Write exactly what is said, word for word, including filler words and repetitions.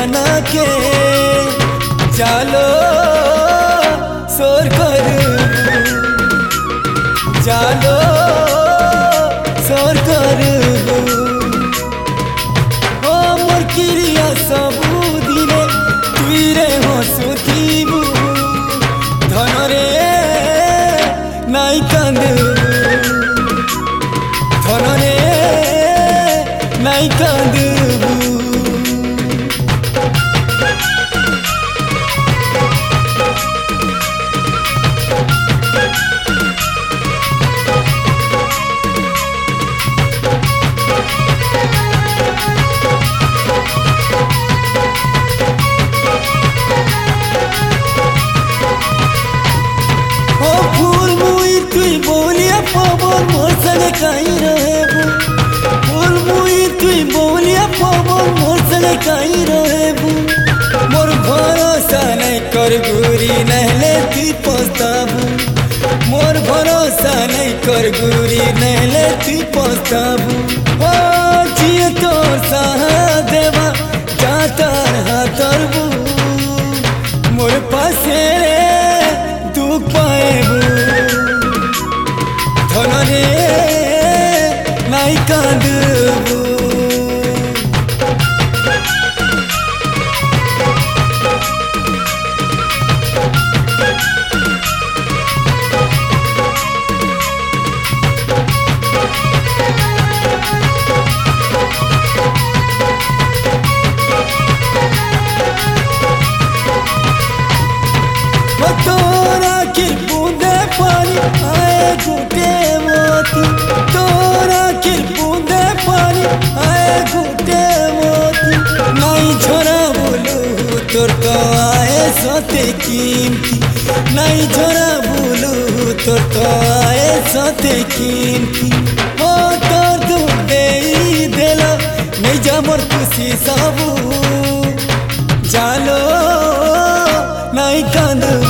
बना के जालो सोर कर जालो सोर कर ओ मोर क्रिया सबू दिने तुई रे हसुथिबू धन रे नाई कांदू धन रे नाई कांदू पवन मोर संगे काई रहेबू फूल मुई तुई बोलिया पवन मोर संगे काई रहेबू मोर भरोसा नहीं कर गुरी नहले तुई पछताबू मोर भरोसा नहीं कर गुरी नहले तुई पछताबू ओ जिए तोर साहा देवा जातर हातरबू मोर पासे रे दुख पाएबू धन रे नाई कांदू तोरा की बूंदे पानी आए घुटे मोती तोरा की बूंदे पानी आए घुटे मोती नहीं झोरा बोलू तोर तो आए सते कीमती नहीं झोरा बोलू तोर तो आए सते कीमती ओ तोर दुख दे देला नहीं जा मोर खुशी सबू जालो नहीं कांदू